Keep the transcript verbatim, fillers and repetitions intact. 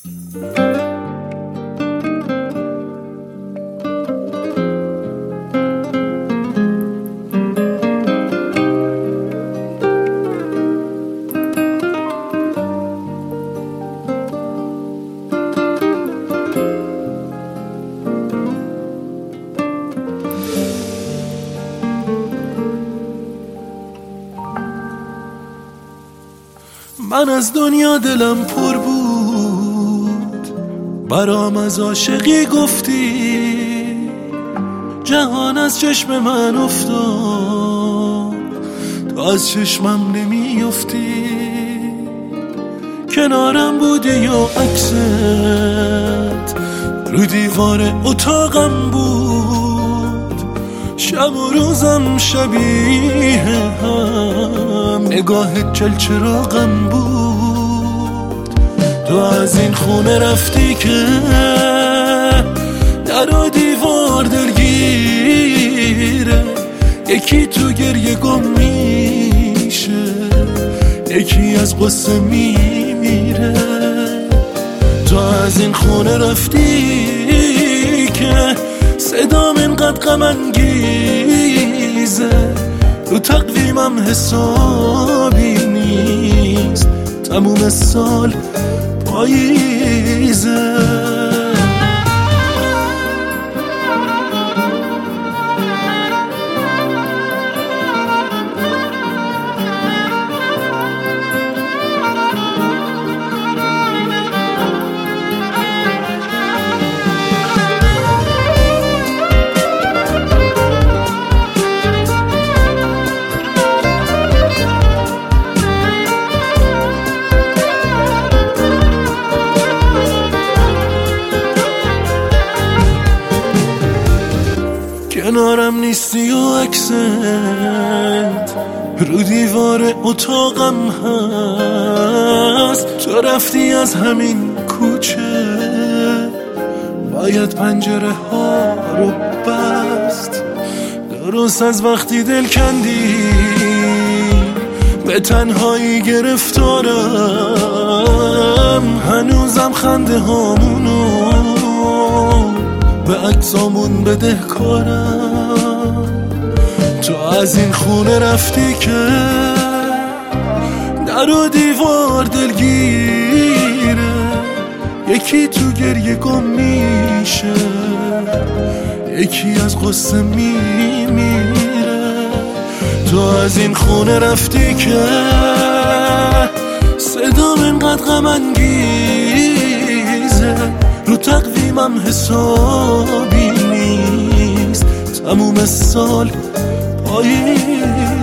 من از دنیا دلم پر بود، برام از عاشقی گفتی، جهان از چشم من افتاد، تو از چشمم نمیافتی. کنارم بودی یا عکست رو دیوار اتاقم بود، شب و روزم شبیه هم، نگاه چلچراغم بود. تو از این خونه رفتی که در و دیوار دلگیره، یکی تو گریه گم میشه، یکی از غصه میمیره. تو از این خونه رفتی که صدام اینقدر غم انگیزه، رو تقویمم حسابی نیست، تموم سال پاییزه. کنارم نیستی و عکست رو دیوار اتاقم هست. تو رفتی از همین کوچه، باید پنجره ها رو بست. درست از وقتی دل کندی به تنهایی گرفتارم، هنوزم خنده هامونو به عکسامون بدهکارم. تو از این خونه رفتی که در و دیوار دلگیره، یکی تو گریه گم میشه، یکی از غصه میمیره. تو از این خونه رفتی که صدام اینقدر غم انگیزه، رو تقویمم حسابی نیست، تموم سال پاییزه.